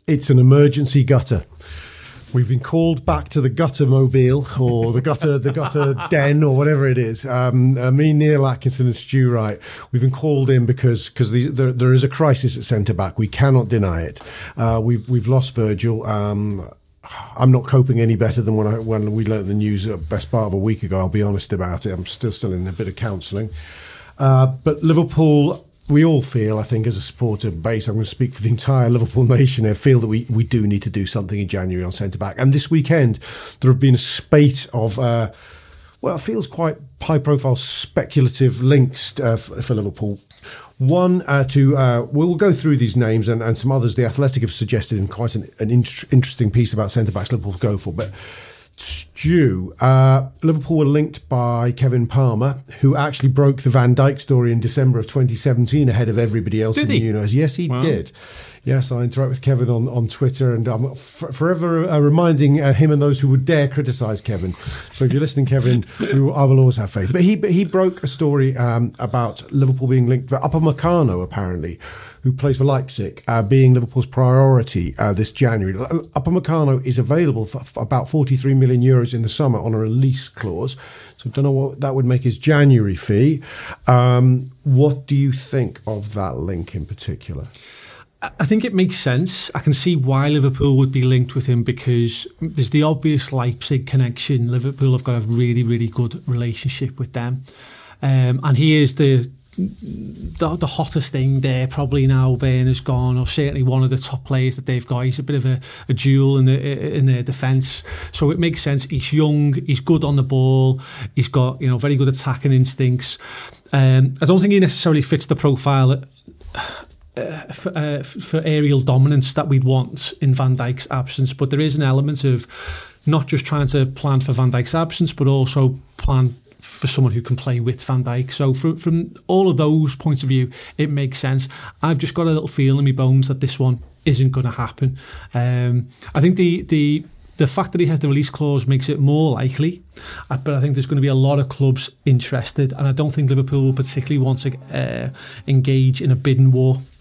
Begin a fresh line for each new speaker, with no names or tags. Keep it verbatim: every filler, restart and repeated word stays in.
it's an emergency gutter. We've been called back to the gutter mobile or the gutter the gutter den or whatever it is. Um, uh, me, Neil Atkinson and Stu Wright, we've been called in because because the, the, there is a crisis at centre-back. We cannot deny it. Uh, we've, we've lost Virgil. Um, I'm not coping any better than when I when we learnt the news the best part of a week ago. I'll be honest about it. I'm still still in a bit of counselling. Uh, but Liverpool, we all feel, I think, as a supporter base, I'm going to speak for the entire Liverpool nation here, feel that we, we do need to do something in January on centre-back. And this weekend, there have been a spate of, uh, well, it feels quite high-profile speculative links uh, for, for Liverpool. One, uh, to uh, we'll go through these names and, and some others The Athletic have suggested in quite an, an int- interesting piece about centre-backs Liverpool to go for. But Stu, uh, Liverpool were linked by Kevin Palmer, who actually broke the Van Dijk story in December of twenty seventeen ahead of everybody else
did
in
he?
the universe. Yes, he wow. did. Yes, I interact with Kevin on, on Twitter, and I'm f- forever uh, reminding uh, him and those who would dare criticise Kevin. So if you're listening, Kevin, we will, I will always have faith. But he but he broke a story um, about Liverpool being linked to Upamecano, apparently, who plays for Leipzig, uh, being Liverpool's priority uh, this January. Upamecano is available for, for about forty-three million euros in the summer on a release clause. So I don't know what that would make his January fee. Um, what do you think of that link in particular?
I think it makes sense. I can see why Liverpool would be linked with him because there's the obvious Leipzig connection. Liverpool have got a really, really good relationship with them. Um, and he is the, the the hottest thing there probably now. Werner's gone, or certainly one of the top players that they've got. He's a bit of a, a jewel in the in their defence. So it makes sense. He's young, he's good on the ball, he's got, you know, very good attacking instincts. Um, I don't think he necessarily fits the profile Uh, for, uh, for aerial dominance that we'd want in Van Dijk's absence, but there is an element of not just trying to plan for Van Dijk's absence, but also plan for someone who can play with Van Dijk. So from, from all of those points of view, it makes sense. I've just got a little feel in my bones that this one isn't going to happen. Um, I think the the The fact that he has the release clause makes it more likely, but I think there's going to be a lot of clubs interested, and I don't think Liverpool will particularly want to uh, engage in a bidding war